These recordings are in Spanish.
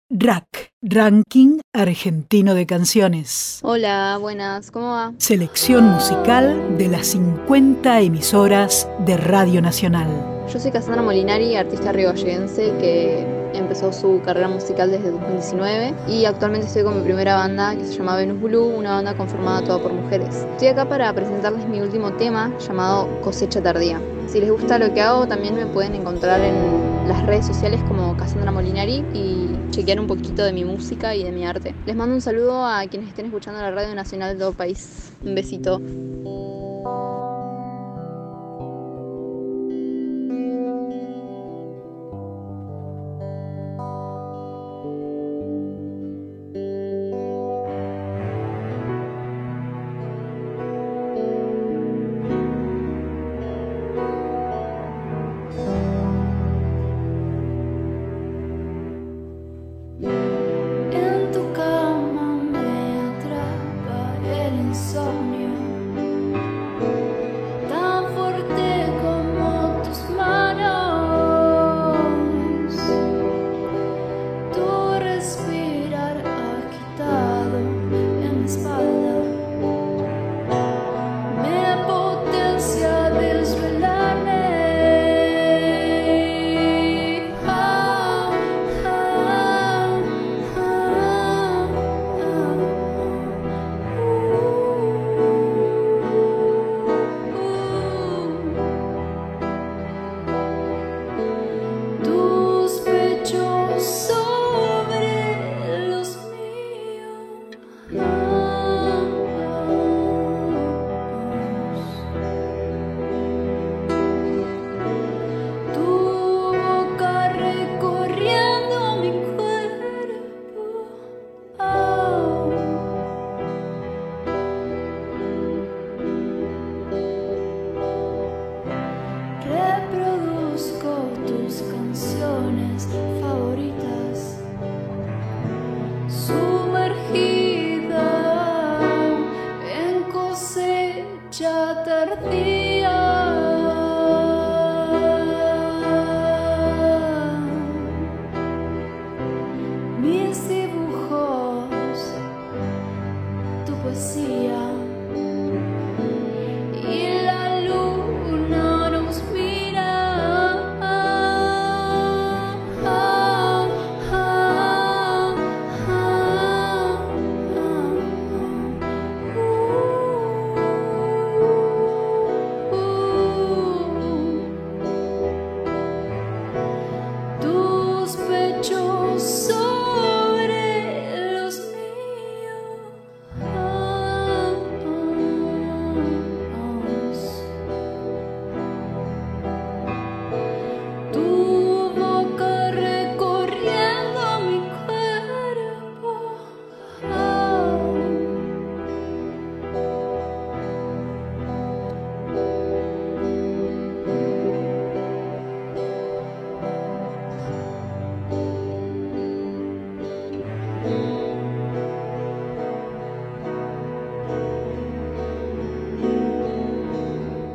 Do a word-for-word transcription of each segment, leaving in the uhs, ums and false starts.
Rack, Ranking Argentino de Canciones. Hola, buenas, ¿cómo va? Selección musical de las cincuenta emisoras de Radio Nacional. Yo soy Cassandra Molinari, artista rigoyense que empezó su carrera musical desde dos mil diecinueve y actualmente estoy con mi primera banda que se llama Venus Blue, una banda conformada toda por mujeres. Estoy acá para presentarles mi último tema llamado Cosecha Tardía. Si les gusta lo que hago, también me pueden encontrar en las redes sociales como Cassandra Molinari y chequear un poquito de mi música y de mi arte. Les mando un saludo a quienes estén escuchando la Radio Nacional de todo el país. Un besito.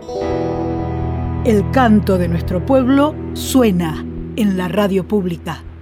El canto de nuestro pueblo suena en la radio pública.